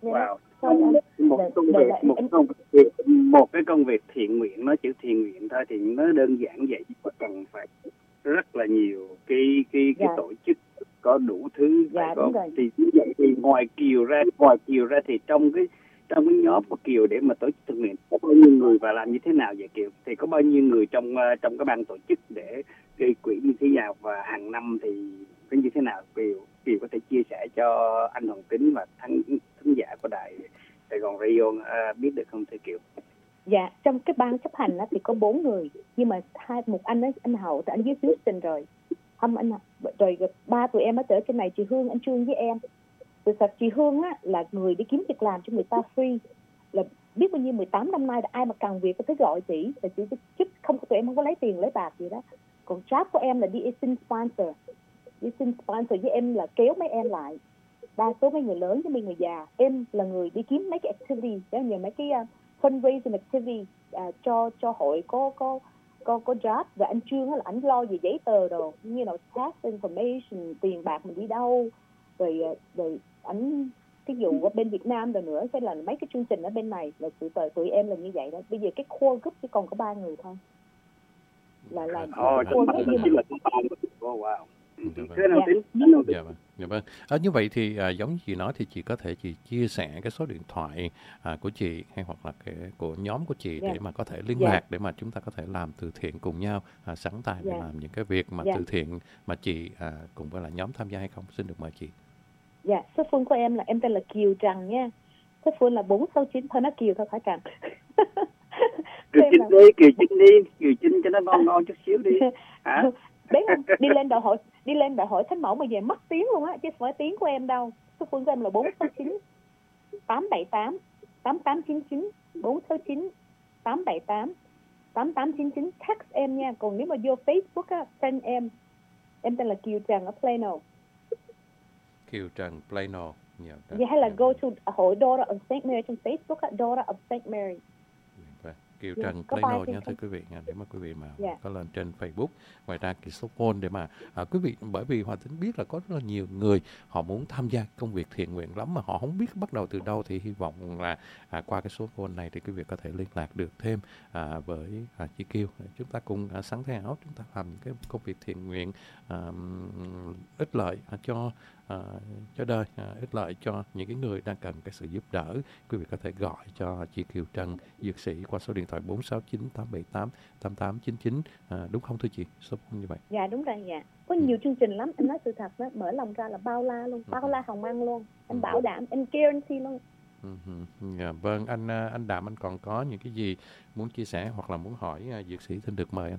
Wow. Một cái công việc thiện nguyện, nói chữ thiện nguyện thôi thì nó đơn giản vậy, mà cần phải rất là nhiều cái tổ chức có đủ thứ phải có. Thì như vậy thì ngoài Kiều ra thì trong cái nhóm của Kiều để mà tổ chức thiện nguyện có bao nhiêu người và làm như thế nào vậy Kiều? Thì có bao nhiêu người trong cái ban tổ chức để gây quỹ như thế nào, và hàng năm thì có như thế nào? Kiều có thể chia sẻ cho anh Hoàng Tính và thính giả của đài Sài Gòn Radio biết được không thưa Kiều? Dạ, trong cái ban chấp hành thì có 4 người, nhưng mà một anh Hậu thì anh dưới Houston rồi, rồi 3 tụi em ở trên này, chị Hương, anh Trương với em. Từ thật chị Hương là người đi kiếm việc làm cho người ta free, là biết bao nhiêu 18 năm nay, là ai mà cần việc có thể gọi chị, là chị chứ không, tụi em không có lấy tiền lấy bạc gì đó. Còn job của em là đi xin sponsor với em, là kéo mấy em lại, đa số mấy người lớn với mấy người già. Em là người đi kiếm mấy cái activity, nhờ mấy cái fundraising activity cho hội có job. Và anh Trương là anh lo về giấy tờ đồ, như là tax information, tiền bạc mình đi đâu, rồi anh ví dụ ở bên Việt Nam rồi nữa, sẽ là mấy cái chương trình ở bên này, là tụi em là như vậy đó. Bây giờ cái core group chỉ còn có 3 người thôi, là core group. Nhưng mà wow. Dạ vâng. Như vậy thì giống như chị nói thì chị có thể chia sẻ cái số điện thoại của chị hay hoặc là của nhóm của chị để mà có thể liên lạc để mà chúng ta có thể làm từ thiện cùng nhau, sẵn tay để làm những cái việc mà từ thiện mà chị cùng với là nhóm tham gia hay không? Xin được mời chị. Dạ, số phone của em là, em tên là Kiều Trần nha. Số phone là 469, thôi nó Kiều thôi phải Trần. Kiều Trinh cho nó ngon chút xíu đi. Hả? Biết không? Đi lên đại hội Thánh Mẫu mà về mất tiếng luôn á, chứ không phải tiếng của em đâu. Số phone của em là 469 878 8899, 469 878 8899, text em nha. Còn nếu mà vô Facebook friend em tên là Kiều Trần ở Plano. Kiều Trần Plano. Hay là go to hội Daughter of St. Mary trên Facebook, Daughter of St. Mary. Kiều Trần Plano nha thưa quý vị, để mà quý vị mà có lên trên Facebook. Ngoài ra cái số phone để mà quý vị, bởi vì Hòa Tính biết là có rất là nhiều người họ muốn tham gia công việc thiện nguyện lắm mà họ không biết bắt đầu từ đâu, thì hy vọng là qua cái số phone này thì quý vị có thể liên lạc được thêm với chị Kiều. Chúng ta cùng sáng thế áo, chúng ta làm cái công việc thiện nguyện ích lợi cho đời, ích lợi cho những cái người đang cần cái sự giúp đỡ. Quý vị có thể gọi cho chị Kiều Trần dược sĩ qua số điện thoại 469 878 8899, đúng không thưa chị? Số như vậy. Dạ đúng rồi, dạ. Có nhiều chương trình lắm, em nói sự thật đó, mở lòng ra là bao la luôn, bao la hồng ăn luôn. Em bảo đảm, em guarantee luôn. Dạ, vâng, anh Đạm, anh còn có những cái gì muốn chia sẻ hoặc là muốn hỏi dược sĩ, xin được mời anh.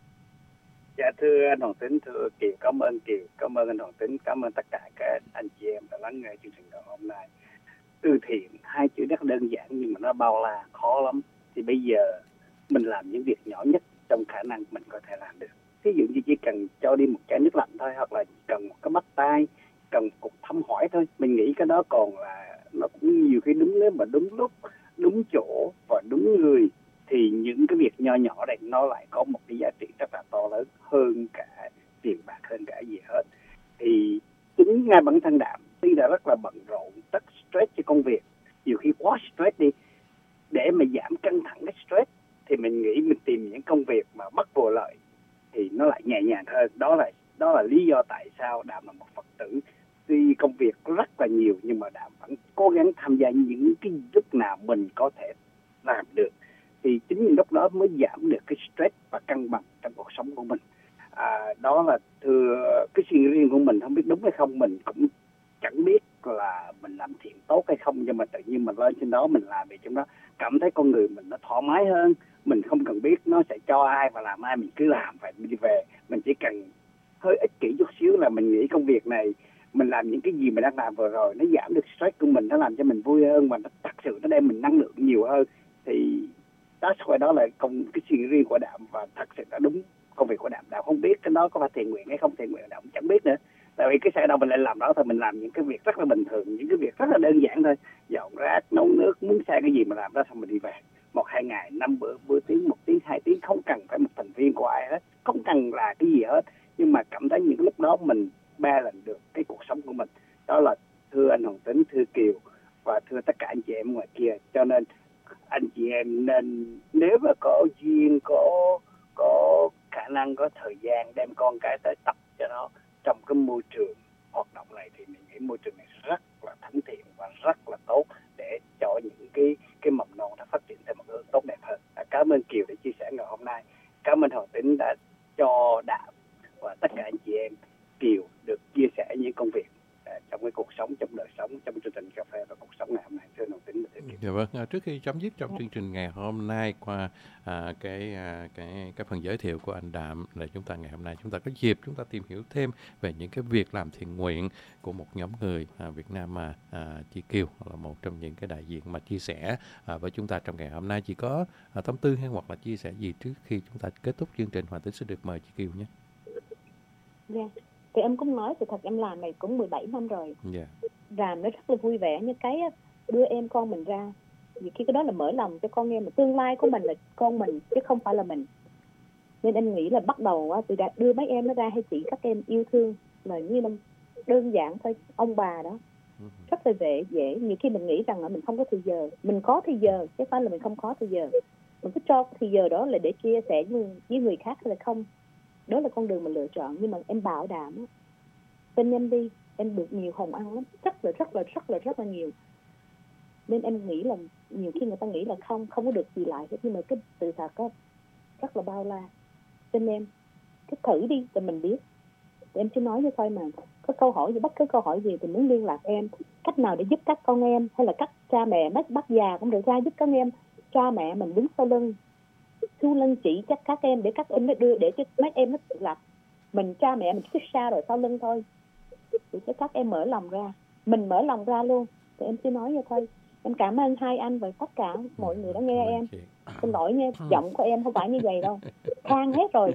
Dạ thưa anh Hoàng Tính, thưa Kiều, cảm ơn anh Hoàng Tính, cảm ơn tất cả các anh chị em đã lắng nghe chương trình ngày hôm nay. Từ thiện, hai chữ rất đơn giản nhưng mà nó bao la, khó lắm. Thì bây giờ mình làm những việc nhỏ nhất trong khả năng mình có thể làm được. Ví dụ như chỉ cần cho đi một chai nước lạnh thôi, hoặc là cần một cái bắt tay, cần một cuộc thăm hỏi thôi. Mình nghĩ cái đó còn là nó cũng nhiều khi đúng, nếu mà đúng lúc, đúng chỗ và đúng người thì những cái việc nho nhỏ này nó lại có một cái giá trị rất là to lớn hơn cả tiền bạc, hơn cả gì hết. Thì chính ngay bản thân Đạm tuy đã rất là bận rộn, rất stress cho công việc, nhiều khi quá stress đi, để mà giảm căng thẳng cái stress thì mình nghĩ mình tìm những công việc mà bất vụ lợi thì nó lại nhẹ nhàng hơn. Đó là lý do tại sao Đạm là một Phật tử, tuy công việc rất là nhiều nhưng mà Đạm vẫn cố gắng tham gia những cái lúc nào mình có thể làm được. Thì chính những lúc đó mới giảm được cái stress và cân bằng trong cuộc sống của mình. Đó là thưa cái suy nghĩ riêng của mình, không biết đúng hay không, mình cũng chẳng biết là mình làm thiện tốt hay không, nhưng mà tự nhiên mình lên trên đó mình làm việc trong đó cảm thấy con người mình nó thoải mái hơn. Mình không cần biết nó sẽ cho ai và làm ai, mình cứ làm phải đi về. Mình chỉ cần hơi ích kỷ chút xíu là mình nghĩ công việc này, mình làm những cái gì mình đang làm vừa rồi, nó giảm được stress của mình, nó làm cho mình vui hơn và nó thật sự nó đem mình năng lượng nhiều hơn. Thì đó là cái suy nghĩ riêng của Đạm, và thật sự là đúng công việc của Đạm. Đạm không biết cái đó có phải thiện nguyện hay không thiện nguyện, Đạm chẳng biết nữa. Tại vì cái xe đâu mình lại làm đó thôi, mình làm những cái việc rất là bình thường, những cái việc rất là đơn giản thôi, dọn rác, nấu nước, muốn xe cái gì mà làm đó xong mình đi về. 1-2 ngày, 5 bữa tiếng, 1 tiếng, 2 tiếng, không cần phải một thành viên của ai hết, không cần là cái gì hết, nhưng mà cảm thấy những lúc đó mình balance được cái cuộc sống của mình. Đó là thưa anh Hoàng Tính, thưa Kiều và thưa tất nên nếu mà có duyên, có khả năng, có thời gian đem con cái tới tập cho nó trong cái môi trường hoạt động này, thì mình nghĩ môi trường này rất là thân thiện và rất là tốt để cho những cái mầm non nó phát triển theo một hướng tốt đẹp hơn. Cảm ơn Kiều đã chia sẻ ngày hôm nay. Cảm ơn Hoàng Tính đã cho Đạm và tất cả anh chị em Kiều được chia sẻ những công việc trong cái cuộc sống, trong đời sống, trong chương trình cà phê và cuộc sống ngày hôm nay. Thưa Hoàng Tính và thưa Kiều. Dạ vâng, trước khi chấm dứt trong chương trình ngày hôm nay qua cái phần giới thiệu của anh Đạm, là chúng ta ngày hôm nay chúng ta có dịp chúng ta tìm hiểu thêm về những cái việc làm thiện nguyện của một nhóm người Việt Nam mà chị Kiều là một trong những cái đại diện mà chia sẻ với chúng ta trong ngày hôm nay. Chị có tâm tư hay hoặc là chia sẻ gì trước khi chúng ta kết thúc chương trình? Hoàng Tính sẽ được mời chị Kiều nhé. Dạ, thì em cũng nói, sự thật em làm này cũng 17 năm rồi. Làm nó rất là vui vẻ, như cái đưa em con mình ra, vì khi cái đó là mở lòng cho con em, mà tương lai của mình là con mình chứ không phải là mình. Nên em nghĩ là bắt đầu từ đã đưa mấy em nó ra, hay chỉ các em yêu thương là như là đơn giản thôi, ông bà đó rất là dễ. Nhiều khi mình nghĩ rằng là mình không có thời giờ, mình có thời giờ chứ phải là mình không có thời giờ. Mình cứ cho thời giờ đó là để chia sẻ với người khác hay là không, đó là con đường mình lựa chọn. Nhưng mà em bảo đảm tin em đi, em được nhiều hồng ăn lắm, rất là nhiều. Nên em nghĩ là nhiều khi người ta nghĩ là không có được gì lại hết, nhưng mà cái sự thật đó rất là bao la. Cho nên cứ thử đi rồi mình biết. Em chỉ nói với thôi mà, có câu hỏi gì, bất cứ câu hỏi gì thì muốn liên lạc em, cách nào để giúp các con em, hay là các cha mẹ bác già cũng được ra giúp các em. Cha mẹ mình đứng sau lưng chỉ cho các em, để các em nó đưa, để cho mấy em nó tự lập. Mình cha mẹ mình cứ xa rồi sau lưng thôi, để cho các em mở lòng ra, mình mở lòng ra luôn. Thì em chỉ nói vậy thôi. Em cảm ơn hai anh và tất cả mọi người đã nghe em. Xin lỗi nha, giọng của em không phải như vậy đâu, than hết rồi.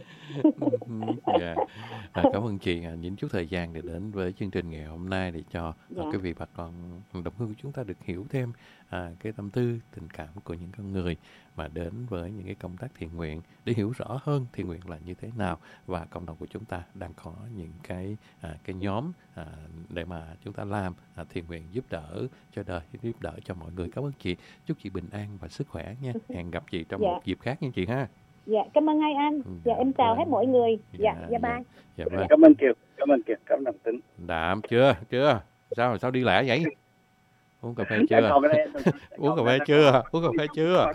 Cảm ơn chị những chút thời gian để đến với chương trình ngày hôm nay, để cho quý vị bà con đồng hương của chúng ta được hiểu thêm cái tâm tư, tình cảm của những con người mà đến với những cái công tác thiện nguyện, để hiểu rõ hơn thiện nguyện là như thế nào, và cộng đồng của chúng ta đang có những cái nhóm để mà chúng ta làm thiện nguyện, giúp đỡ cho đời, giúp đỡ cho mọi người. Cảm ơn chị, chúc chị bình an và sức khỏe nha. Hẹn gặp chị trong một dịp khác nha chị ha. Dạ, cảm ơn hai anh. Dạ, em chào hết mọi người. Dạ, bye. Dạ vâng. Cảm ơn Kiều, cảm ơn Đồng Tính. Đạm chưa? Sao đi lẻ vậy? Uống cà phê chưa? Uống cà phê chưa?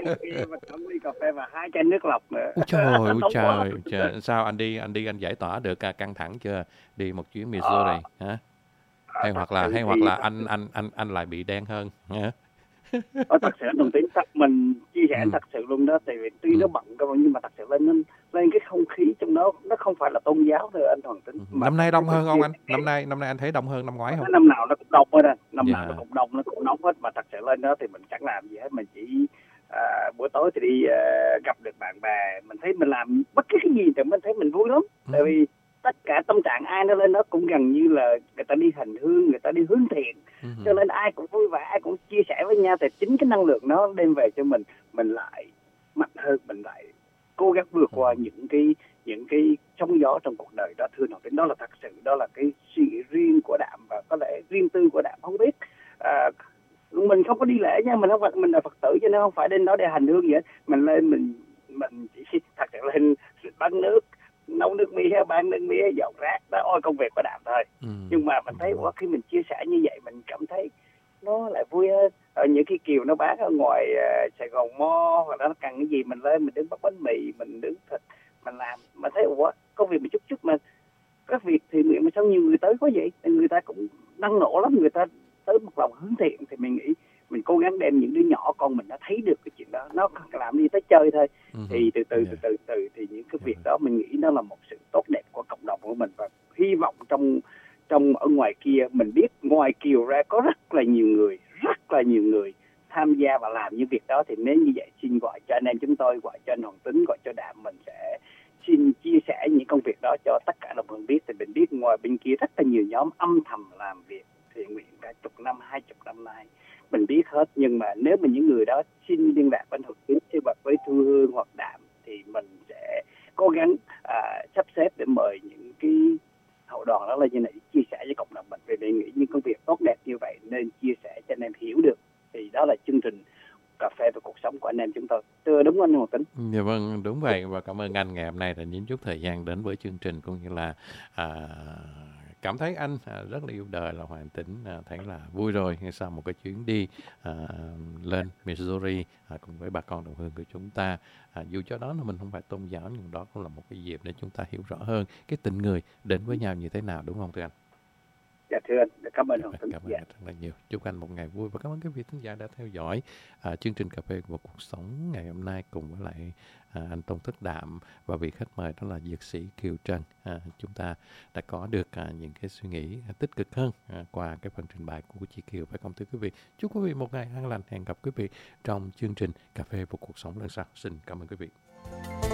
Còn ly cà phê và 2 chai nước lọc nữa. Ôi trời. Sao anh giải tỏa được căng thẳng chưa? Đi một chuyến Missouri hả? Hay hoặc là anh lại bị đen hơn hả? Thật sự Đồng Tính, mình chia sẻ thật sự luôn đó, tại vì tuy nó bận nhưng mà thật sự lên cái không khí trong đó, nó không phải là tôn giáo thôi anh Hoàng Tính. Năm nay đông hơn không anh? Năm nay anh thấy đông hơn năm ngoái không? Năm nào nó cũng đông hết, nào nó cũng đông, nó cũng nóng hết, mà thật sự lên đó thì mình chẳng làm gì hết, mình chỉ buổi tối thì đi gặp được bạn bè, mình thấy mình làm bất cứ cái gì thì mình thấy mình vui lắm. Tại vì tất cả tâm trạng ai nó lên đó cũng gần như là người ta đi hành hương, người ta đi hướng thiện, cho nên ai cũng vui vẻ, ai cũng chia sẻ với nhau. Thì chính cái năng lượng nó đem về cho mình lại mạnh hơn, mình lại cố gắng vượt qua những cái sóng gió trong cuộc đời đó. Thưa Hoàng Tính, đó là thật sự, đó là cái suy nghĩ riêng của Đạm và có lẽ riêng tư của Đạm. Không biết mình không có đi lễ nha, mình là Phật tử cho nên không phải đến đó để hành hương gì hết. Mình lên mình chỉ thật sự lên bán nước, nấu nước mía, bán nước mía, dọn rác, đó công việc của Đạm thôi. Nhưng mà mình thấy khi mình chia sẻ như vậy, mình cảm thấy nó lại vui hơn. Những cái Kiều nó bán ở ngoài Sài Gòn Mo, hoặc là nó cần cái gì mình lên mình đứng bắt bánh mì, mình đứng thịt, mình làm, mình thấy công việc mình chút mà các việc thì nguyện mà sao nhiều người tới quá vậy, người ta cũng năng nổ lắm, người ta tới một lòng hướng thiện. Thì mình nghĩ mình cố gắng đem những đứa nhỏ con mình nó thấy được cái chuyện đó, nó làm gì tới chơi thôi. Thì từ từ thì những cái việc đó mình nghĩ nó là một sự tốt đẹp của cộng đồng của mình, và hy vọng trong ở ngoài kia, mình biết ngoài Kiều ra có rất là nhiều người tham gia và làm những việc đó. Thì nếu như vậy, xin gọi cho anh em chúng tôi, gọi cho anh Hoàng Tính, gọi cho Đạm, mình sẽ xin chia sẻ những công việc đó cho tất cả đồng bào biết. Thì mình biết ngoài bên kia rất là nhiều nhóm âm thầm làm việc thiện nguyện cả 10 năm, 20 năm nay, mình biết hết. Nhưng mà nếu mà những người đó xin liên lạc với anh Hoàng Tính, với Thu Hương hoặc Đạm, thì mình sẽ cố gắng sắp xếp để mời những cái hậu đoàn đó lên như này chia sẻ với cộng đồng mình. Vì mình nghĩ những công việc tốt đẹp như vậy nên chia sẻ cho anh em hiểu được. Thì đó là chương trình cà phê và cuộc sống của anh em đúng anh Hoàng Tính? Dạ vâng, đúng vậy, và cảm ơn anh ngày hôm nay đã nhín chút thời gian đến với chương trình, cũng như là cảm thấy anh rất là yêu đời là Hoàng Tĩnh thấy là vui rồi sau một cái chuyến đi lên Missouri cùng với bà con đồng hương của chúng ta. Dù cho đó là mình không phải tôn giáo, nhưng đó cũng là một cái dịp để chúng ta hiểu rõ hơn cái tình người đến với nhau như thế nào, đúng không thưa anh? Dạ thưa anh, cảm ơn Hoàng Tính. Cảm ơn anh rất là nhiều. Chúc anh một ngày vui, và cảm ơn quý vị khán giả đã theo dõi chương trình Cà phê và cuộc sống ngày hôm nay cùng với lại anh Tôn Thức Đạm và vị khách mời đó là dược sĩ Kiều Trân. Chúng ta đã có được những cái suy nghĩ tích cực hơn qua cái phần trình bày của chị Kiều, phải không thưa quý vị? Chúc quý vị một ngày an lành. Hẹn gặp quý vị trong chương trình Cà phê và cuộc sống lần sau. Xin cảm ơn quý vị.